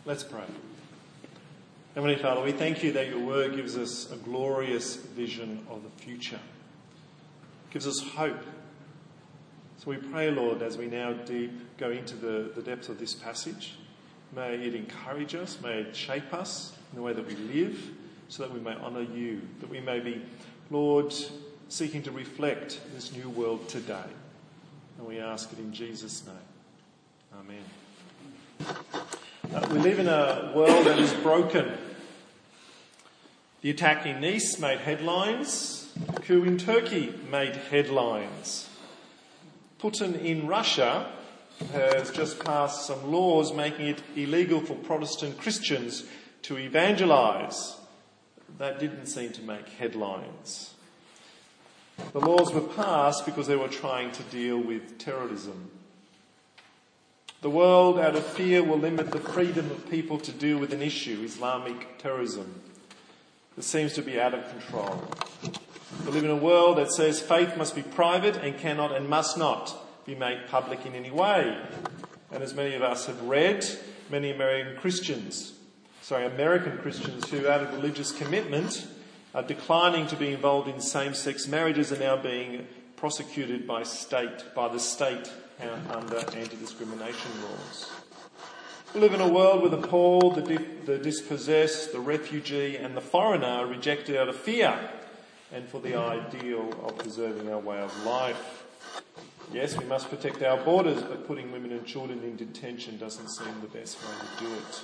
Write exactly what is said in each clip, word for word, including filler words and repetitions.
Let's pray. Heavenly Father, we thank you that your word gives us a glorious vision of the future. It gives us hope. So we pray, Lord, as we now deep go into the, the depths of this passage, may it encourage us, may it shape us in the way that we live, so that we may honour you, that we may be, Lord, seeking to reflect this new world today. And we ask it in Jesus' name. Amen. Uh, we live in a world that is broken. The attack in Nice made headlines. The coup in Turkey made headlines. Putin in Russia has just passed some laws making it illegal for Protestant Christians to evangelise. That didn't seem to make headlines. The laws were passed because they were trying to deal with terrorism. The world, out of fear, will limit the freedom of people to deal with an issue, Islamic terrorism, that seems to be out of control. We live in a world that says faith must be private and cannot and must not be made public in any way. And as many of us have read, many American Christians, sorry, American Christians who, out of religious commitment, are declining to be involved in same-sex marriages are now being prosecuted by state, by the state under anti-discrimination laws. We live in a world where the poor, the, di- the dispossessed, the refugee and the foreigner are rejected out of fear and for the ideal of preserving our way of life. Yes, we must protect our borders, but putting women and children in detention doesn't seem the best way to do it.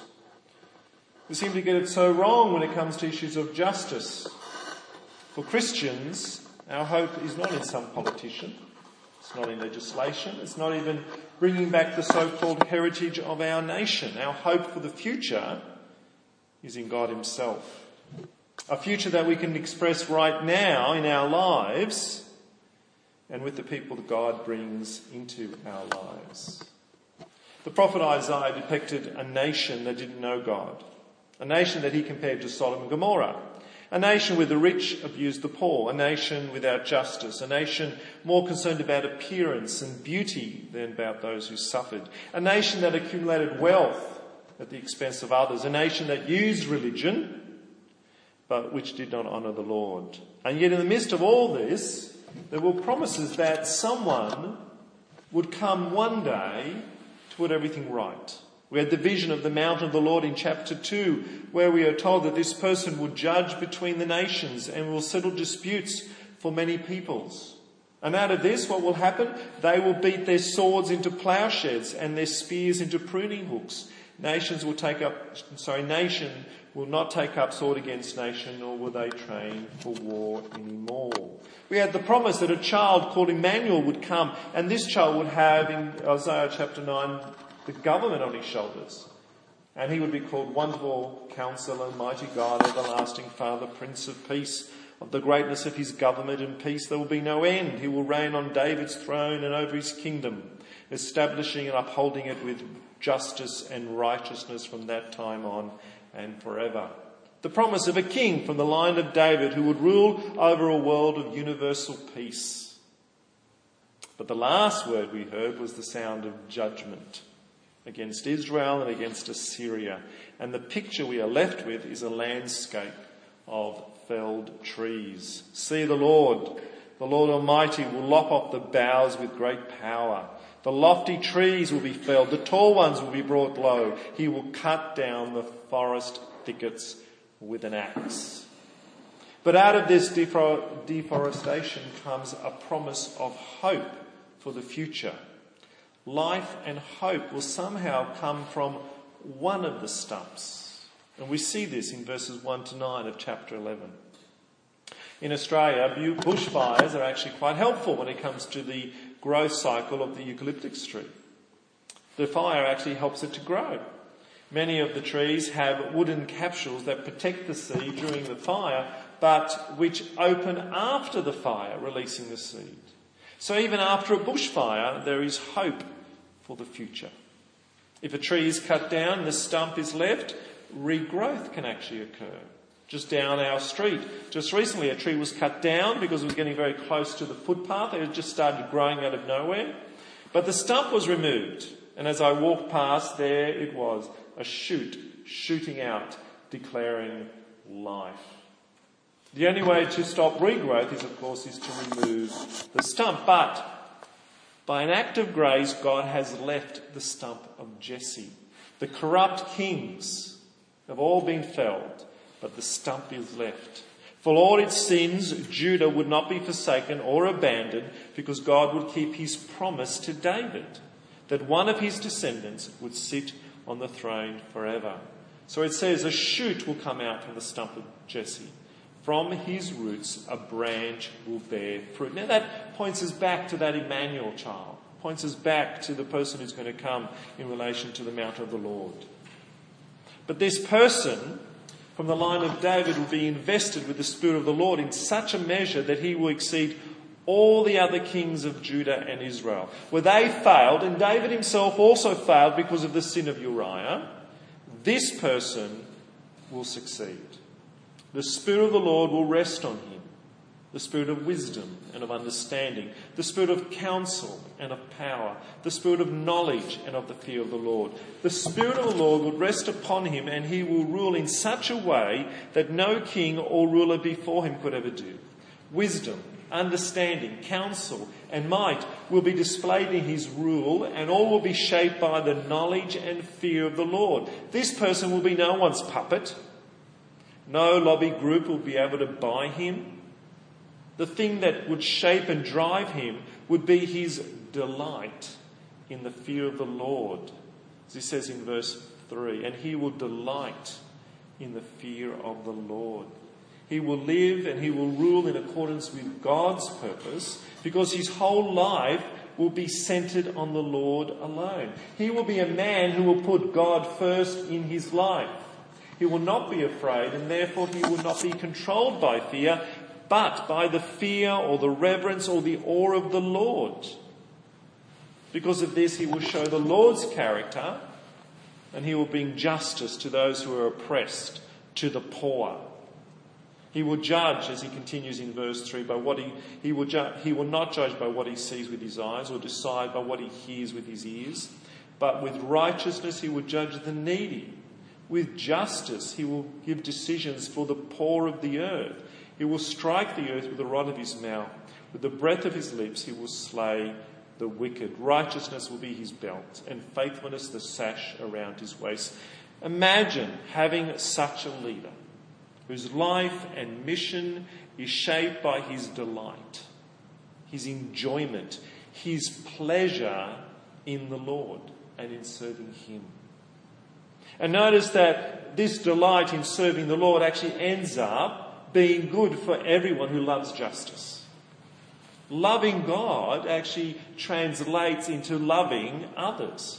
We seem to get it so wrong when it comes to issues of justice. For Christians, our hope is not in some politician. It's not in legislation. It's not even bringing back the so-called heritage of our nation. Our hope for the future is in God himself. A future that we can express right now in our lives and with the people that God brings into our lives. The prophet Isaiah depicted a nation that didn't know God. A nation that he compared to Sodom and Gomorrah. A nation where the rich abused the poor. A nation without justice. A nation more concerned about appearance and beauty than about those who suffered. A nation that accumulated wealth at the expense of others. A nation that used religion, but which did not honour the Lord. And yet in the midst of all this, there were promises that someone would come one day to put everything right. We had the vision of the mountain of the Lord in chapter two, where we are told that this person will judge between the nations and will settle disputes for many peoples. And out of this, what will happen? They will beat their swords into plowshares and their spears into pruning hooks. Nations will take up, sorry, nation will not take up sword against nation, nor will they train for war anymore. We had the promise that a child called Emmanuel would come, and this child would have, in Isaiah chapter nine, the government on his shoulders. And he would be called Wonderful Counselor, Mighty God, Everlasting Father, Prince of Peace. Of the greatness of his government and peace there will be no end. He will reign on David's throne and over his kingdom, establishing and upholding it with justice and righteousness from that time on and forever. The promise of a king from the line of David who would rule over a world of universal peace. But the last word we heard was the sound of judgment against Israel and against Assyria. And the picture we are left with is a landscape of felled trees. See the Lord, the Lord Almighty will lop off the boughs with great power. The lofty trees will be felled, the tall ones will be brought low. He will cut down the forest thickets with an axe. But out of this deforestation comes a promise of hope for the future. Life and hope will somehow come from one of the stumps. And we see this in verses one to nine of chapter eleven. In Australia, bushfires are actually quite helpful when it comes to the growth cycle of the eucalyptus tree. The fire actually helps it to grow. Many of the trees have wooden capsules that protect the seed during the fire, but which open after the fire, releasing the seed. So even after a bushfire, there is hope for the future. If a tree is cut down and the stump is left, regrowth can actually occur. Just down our street, just recently a tree was cut down because it was getting very close to the footpath. It had just started growing out of nowhere. But the stump was removed And as I walked past, there it was, a shoot shooting out, declaring life. The only way to stop regrowth is, of course, is to remove the stump. But by an act of grace, God has left the stump of Jesse. The corrupt kings have all been felled, but the stump is left. For all its sins, Judah would not be forsaken or abandoned, because God would keep his promise to David, that one of his descendants would sit on the throne forever. So it says, a shoot will come out from the stump of Jesse. From his roots, a branch will bear fruit. Now that points us back to that Emmanuel child. Points us back to the person who's going to come in relation to the mount of the Lord. But this person from the line of David will be invested with the Spirit of the Lord in such a measure that he will exceed all the other kings of Judah and Israel. Where they failed, and David himself also failed because of the sin of Uriah, this person will succeed. The Spirit of the Lord will rest on him. The Spirit of wisdom and of understanding. The Spirit of counsel and of power. The Spirit of knowledge and of the fear of the Lord. The Spirit of the Lord will rest upon him, and he will rule in such a way that no king or ruler before him could ever do. Wisdom, understanding, counsel and might will be displayed in his rule, and all will be shaped by the knowledge and fear of the Lord. This person will be no one's puppet. No lobby group will be able to buy him. The thing that would shape and drive him would be his delight in the fear of the Lord. As he says in verse three, and he will delight in the fear of the Lord. He will live and he will rule in accordance with God's purpose, because his whole life will be centered on the Lord alone. He will be a man who will put God first in his life. He will not be afraid, and therefore he will not be controlled by fear, but by the fear or the reverence or the awe of the Lord. Because of this, he will show the Lord's character, and he will bring justice to those who are oppressed, to the poor. He will judge, as he continues in verse three, by what he, he will ju- he will not judge by what he sees with his eyes or decide by what he hears with his ears, but with righteousness he will judge the needy. With justice he will give decisions for the poor of the earth. He will strike the earth with the rod of his mouth. With the breath of his lips he will slay the wicked. Righteousness will be his belt, and faithfulness the sash around his waist. Imagine having such a leader, whose life and mission is shaped by his delight, his enjoyment, his pleasure in the Lord and in serving him. And notice that this delight in serving the Lord actually ends up being good for everyone who loves justice. Loving God actually translates into loving others.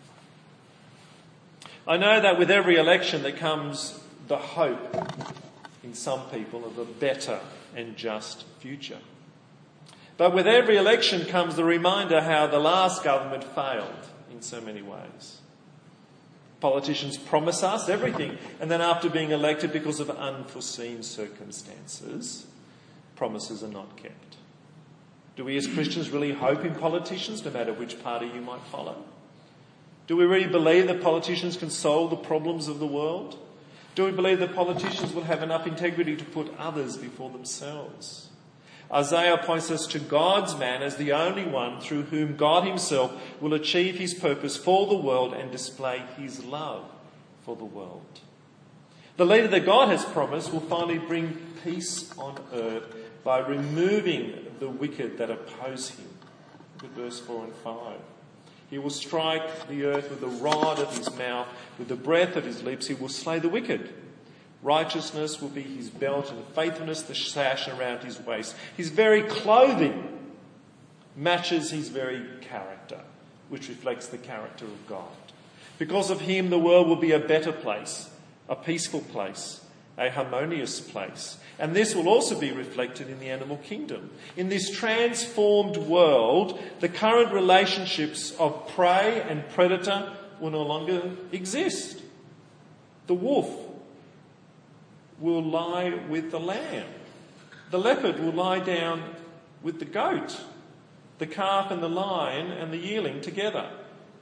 I know that with every election there comes the hope in some people of a better and just future. But with every election comes the reminder how the last government failed in so many ways. Politicians promise us everything, and then after being elected because of unforeseen circumstances, promises are not kept. Do we as Christians really hope in politicians, no matter which party you might follow? Do we really believe that politicians can solve the problems of the world? Do we believe that politicians will have enough integrity to put others before themselves? Isaiah points us to God's man as the only one through whom God himself will achieve his purpose for the world and display his love for the world. The leader that God has promised will finally bring peace on earth by removing the wicked that oppose him. Look at verse four and five. He will strike the earth with the rod of his mouth, with the breath of his lips he will slay the wicked. Righteousness will be his belt, and faithfulness the sash around his waist. His very clothing matches his very character, which reflects the character of God. Because of him, the world will be a better place, a peaceful place, a harmonious place. And this will also be reflected in the animal kingdom. In this transformed world, the current relationships of prey and predator will no longer exist. The wolf will lie with the lamb. The leopard will lie down with the goat. The calf and the lion and the yearling together.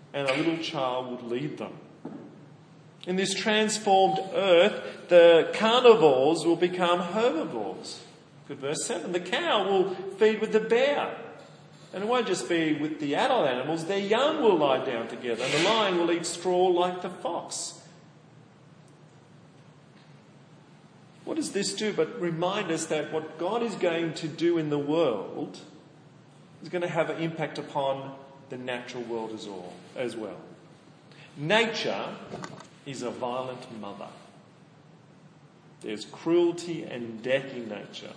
and a little child would lead them. In this transformed earth, the carnivores will become herbivores. Good, verse seven. The cow will feed with the bear. And it won't just be with the adult animals, their young will lie down together, and the lion will eat straw like the fox. What does this do but remind us that what God is going to do in the world is going to have an impact upon the natural world as, all, as well. Nature is a violent mother. There's cruelty and death in nature.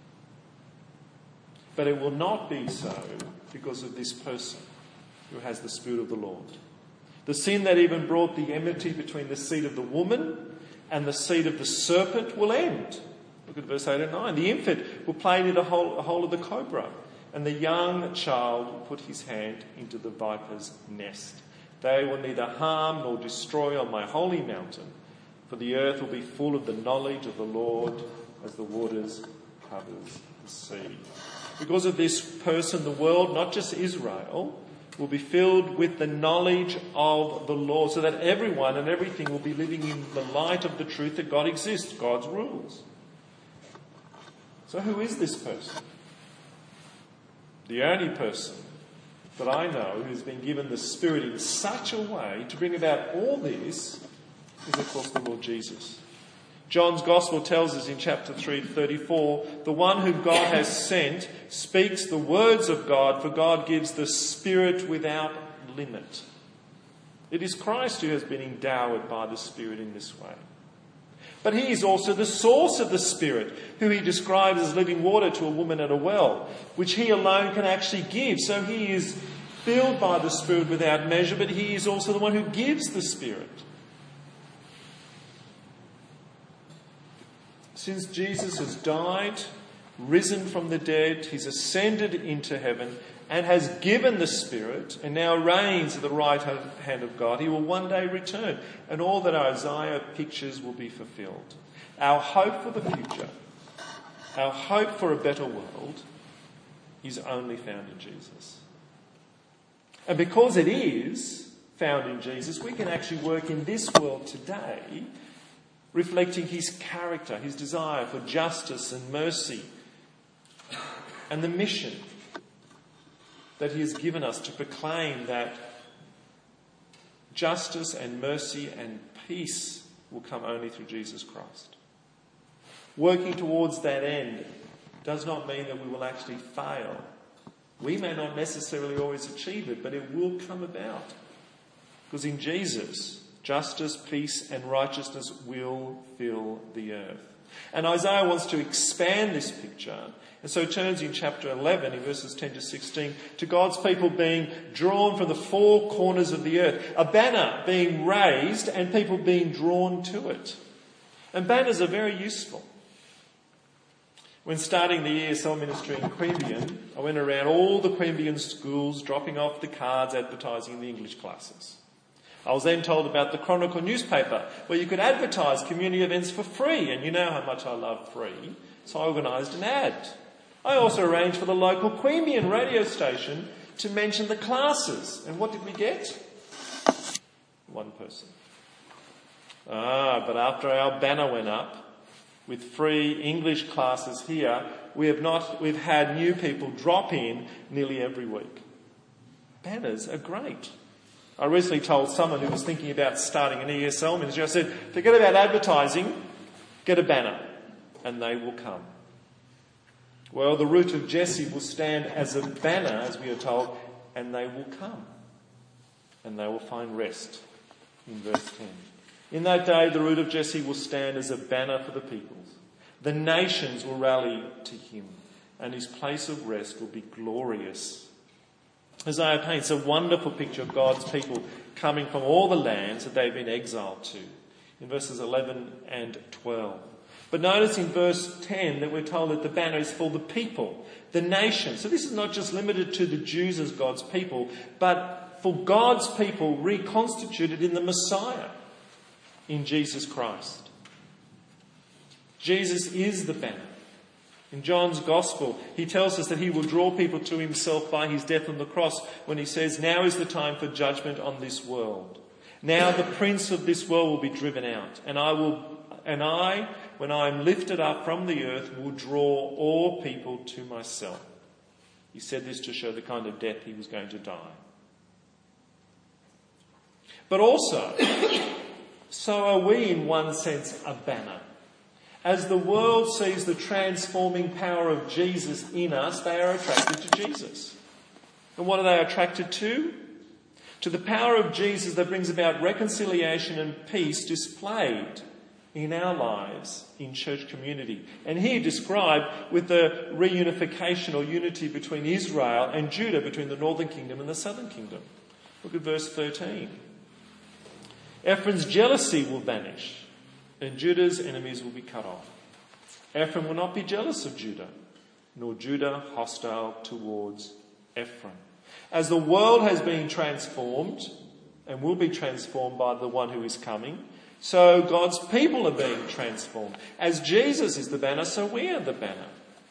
But it will not be so because of this person who has the Spirit of the Lord. The sin that even brought the enmity between the seed of the woman and the seed of the serpent will end. Look at verse eight and nine. The infant will play near the hole, a hole of the cobra, and the young child will put his hand into the viper's nest. They will neither harm nor destroy on my holy mountain, for the earth will be full of the knowledge of the Lord as the waters covers the sea. Because of this person, the world, not just Israel, will be filled with the knowledge of the Lord, so that everyone and everything will be living in the light of the truth that God exists, God's rules. So who is this person? The only person that I know who has been given the Spirit in such a way to bring about all this is, of course, the Lord Jesus. John's Gospel tells us in chapter three, thirty-four, the one whom God has sent speaks the words of God, for God gives the Spirit without limit. It is Christ who has been endowed by the Spirit in this way. But he is also the source of the Spirit, who he describes as living water to a woman at a well, which he alone can actually give. So he is filled by the Spirit without measure, but he is also the one who gives the Spirit. Since Jesus has died, risen from the dead, he's ascended into heaven and has given the Spirit and now reigns at the right hand of God, he will one day return and all that Isaiah pictures will be fulfilled. Our hope for the future, our hope for a better world is only found in Jesus. And because it is found in Jesus, we can actually work in this world today reflecting his character, his desire for justice and mercy, and the mission that he has given us to proclaim that justice and mercy and peace will come only through Jesus Christ. Working towards that end does not mean that we will actually fail. We may not necessarily always achieve it, but it will come about. Because in Jesus, justice, peace and righteousness will fill the earth. And Isaiah wants to expand this picture, and so turns in chapter eleven, in verses ten to sixteen, to God's people being drawn from the four corners of the earth, a banner being raised and people being drawn to it. And banners are very useful. When starting the E S L ministry in Queanbeyan, I went around all the Queanbeyan schools dropping off the cards advertising the English classes. I was then told about the Chronicle newspaper, where you could advertise community events for free, and you know how much I love free, so I organised an ad. I also arranged for the local Queanbeyan radio station to mention the classes, and what did we get? One person. Ah, but after our banner went up, with free English classes here, we have not, we've had new people drop in nearly every week. Banners are great. I recently told someone who was thinking about starting an E S L ministry, I said, forget about advertising, get a banner, and they will come. Well, the root of Jesse will stand as a banner, as we are told, and they will come. And they will find rest, in verse ten. In that day, the root of Jesse will stand as a banner for the peoples. The nations will rally to him, and his place of rest will be glorious. Isaiah paints a wonderful picture of God's people coming from all the lands that they've been exiled to, in verses eleven and twelve. But notice in verse ten that we're told that the banner is for the people, the nation. So this is not just limited to the Jews as God's people, but for God's people reconstituted in the Messiah, in Jesus Christ. Jesus is the banner. In John's Gospel, he tells us that he will draw people to himself by his death on the cross when he says, "Now is the time for judgment on this world. Now the prince of this world will be driven out, and I will, and I, when I am lifted up from the earth, will draw all people to myself." He said this to show the kind of death he was going to die. But also, so are we in one sense a banner. As the world sees the transforming power of Jesus in us, they are attracted to Jesus. And what are they attracted to? To the power of Jesus that brings about reconciliation and peace displayed in our lives in church community. And here described with the reunification or unity between Israel and Judah, between the northern kingdom and the southern kingdom. Look at verse thirteen. Ephraim's jealousy will vanish, and Judah's enemies will be cut off. Ephraim will not be jealous of Judah, nor Judah hostile towards Ephraim. As the world has been transformed and will be transformed by the one who is coming, so God's people are being transformed. As Jesus is the banner, so we are the banner.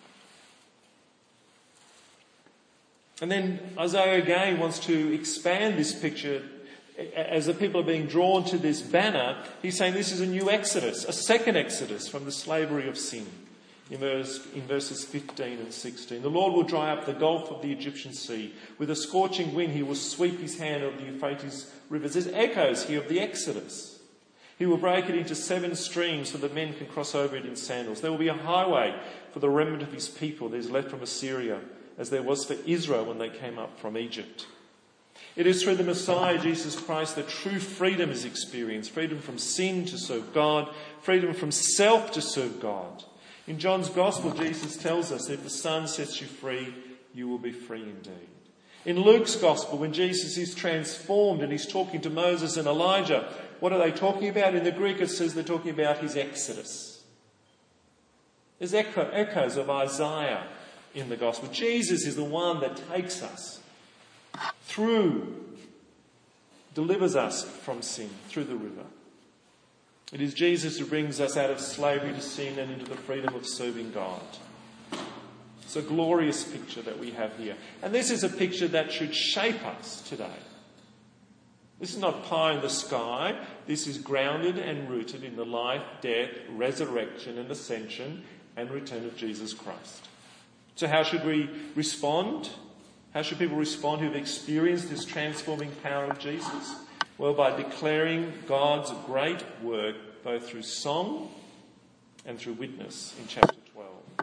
And then Isaiah again wants to expand this picture. As the people are being drawn to this banner, he's saying this is a new exodus, a second exodus from the slavery of sin. In, verse, in verses fifteen and sixteen, the Lord will dry up the gulf of the Egyptian sea. With a scorching wind, he will sweep his hand over the Euphrates rivers. There's echoes here of the Exodus. He will break it into seven streams so that men can cross over it in sandals. There will be a highway for the remnant of his people that is left from Assyria, as there was for Israel when they came up from Egypt. It is through the Messiah, Jesus Christ, that true freedom is experienced. Freedom from sin to serve God. Freedom from self to serve God. In John's Gospel, Jesus tells us that if the Son sets you free, you will be free indeed. In Luke's Gospel, when Jesus is transformed and he's talking to Moses and Elijah, what are they talking about? In the Greek, it says they're talking about his exodus. There's echo, echoes of Isaiah in the Gospel. Jesus is the one that takes us through, delivers us from sin through the river. It is Jesus who brings us out of slavery to sin and into the freedom of serving God. It's a glorious picture that we have here. And this is a picture that should shape us today. This is not pie in the sky. This is grounded and rooted in the life, death, resurrection and ascension and return of Jesus Christ. So how should we respond? How should people respond who've experienced this transforming power of Jesus? Well, by declaring God's great work both through song and through witness in chapter twelve.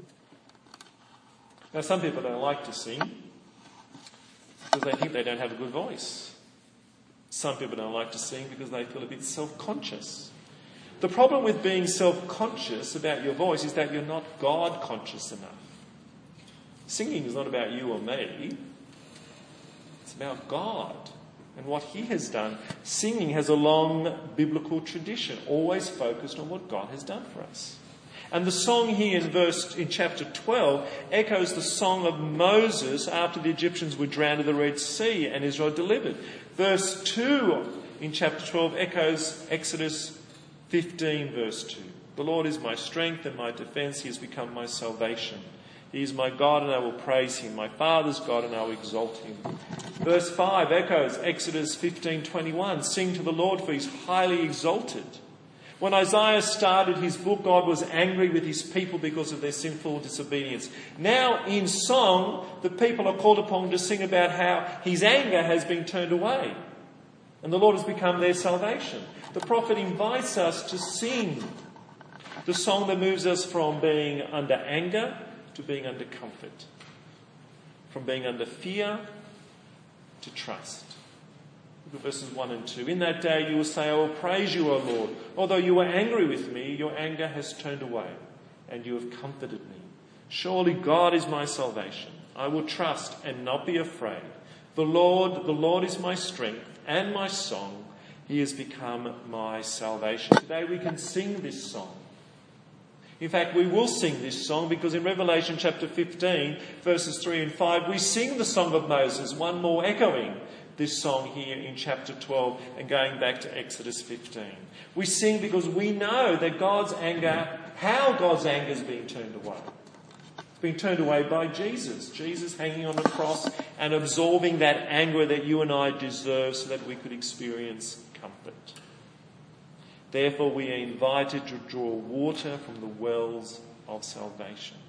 Now, some people don't like to sing because they think they don't have a good voice. Some people don't like to sing because they feel a bit self-conscious. The problem with being self-conscious about your voice is that you're not God-conscious enough. Singing is not about you or me. It's about God and what he has done. Singing has a long biblical tradition, always focused on what God has done for us. And the song here in verse in chapter twelve echoes the song of Moses after the Egyptians were drowned in the Red Sea and Israel delivered. Verse two in chapter twelve echoes Exodus fifteen verse two. The Lord is my strength and my defence. He has become my salvation. He is my God and I will praise him, my Father's God and I will exalt him. Verse five echoes Exodus fifteen twenty-one. Sing to the Lord for he is highly exalted. When Isaiah started his book, God was angry with his people because of their sinful disobedience. Now in song, the people are called upon to sing about how his anger has been turned away and the Lord has become their salvation. The prophet invites us to sing the song that moves us from being under anger to being under comfort, from being under fear to trust. Look at verses one and two. In that day you will say, I will praise you, O Lord. Although you were angry with me, your anger has turned away, and you have comforted me. Surely God is my salvation. I will trust and not be afraid. The Lord, the Lord is my strength and my song. He has become my salvation. Today we can sing this song. In fact, we will sing this song because in Revelation chapter fifteen, verses three and five, we sing the song of Moses, one more echoing this song here in chapter twelve and going back to Exodus fifteen. We sing because we know that God's anger, how God's anger is being turned away. It's been turned away by Jesus. Jesus hanging on the cross and absorbing that anger that you and I deserve so that we could experience comfort. Therefore, we are invited to draw water from the wells of salvation.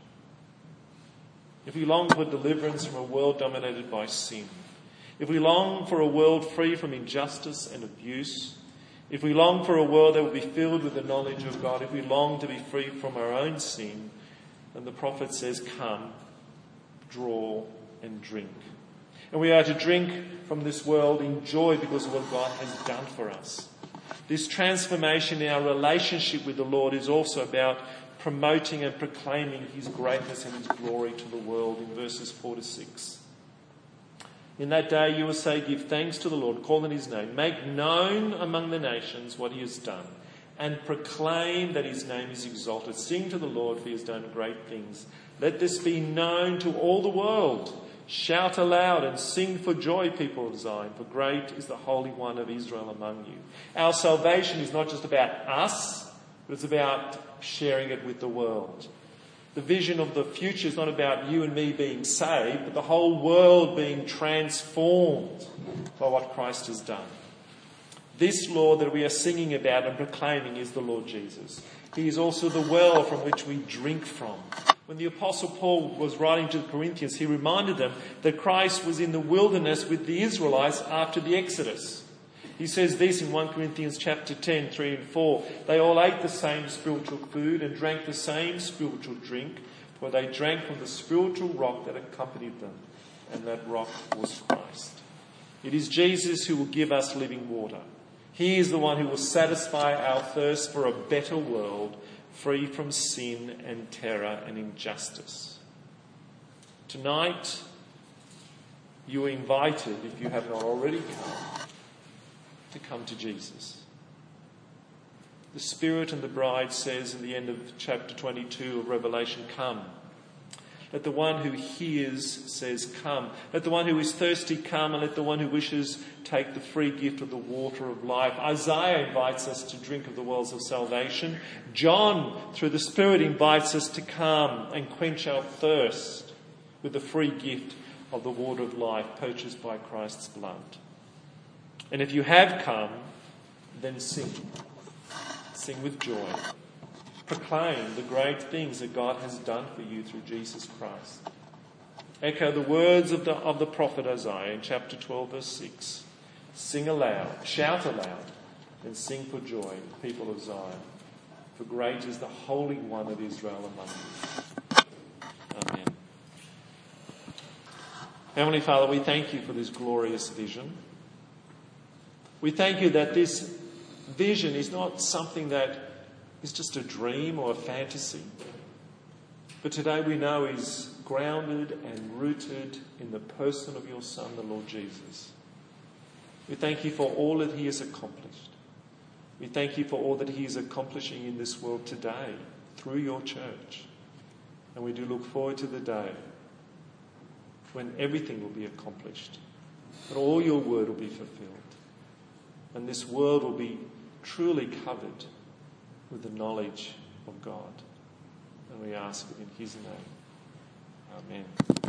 If we long for deliverance from a world dominated by sin, if we long for a world free from injustice and abuse, if we long for a world that will be filled with the knowledge of God, if we long to be free from our own sin, then the prophet says, come, draw and drink. And we are to drink from this world in joy because of what God has done for us. This transformation in our relationship with the Lord is also about promoting and proclaiming his greatness and his glory to the world in verses four to six. In that day you will say, give thanks to the Lord, call on his name, make known among the nations what he has done, and proclaim that his name is exalted. Sing to the Lord, for he has done great things. Let this be known to all the world. Shout aloud and sing for joy, people of Zion, for great is the Holy One of Israel among you. Our salvation is not just about us, but it's about sharing it with the world. The vision of the future is not about you and me being saved, but the whole world being transformed by what Christ has done. This Lord that we are singing about and proclaiming is the Lord Jesus. He is also the well from which we drink from. When the Apostle Paul was writing to the Corinthians, he reminded them that Christ was in the wilderness with the Israelites after the Exodus. He says this in First Corinthians chapter ten, three and four. They all ate the same spiritual food and drank the same spiritual drink, for they drank from the spiritual rock that accompanied them, and that rock was Christ. It is Jesus who will give us living water. He is the one who will satisfy our thirst for a better world, free from sin and terror and injustice. Tonight, you are invited, if you have not already come, to come to Jesus. The Spirit and the bride says in the end of chapter twenty-two of Revelation, come. Let the one who hears says, come. Let the one who is thirsty come, and let the one who wishes take the free gift of the water of life. Isaiah invites us to drink of the wells of salvation. John, through the Spirit, invites us to come and quench our thirst with the free gift of the water of life purchased by Christ's blood. And if you have come, then sing. Sing with joy. Proclaim the great things that God has done for you through Jesus Christ. Echo the words of the, of the prophet Isaiah in chapter twelve, verse six. Sing aloud, shout aloud, and sing for joy, people of Zion. For great is the Holy One of Israel among you. Amen. Heavenly Father, we thank you for this glorious vision. We thank you that this vision is not something that is just a dream or a fantasy, but today we know is grounded and rooted in the person of your Son, the Lord Jesus. We thank you for all that he has accomplished. We thank you for all that he is accomplishing in this world today through your church. And we do look forward to the day when everything will be accomplished, that all your word will be fulfilled, and this world will be truly covered with the knowledge of God. And we ask it in his name. Amen.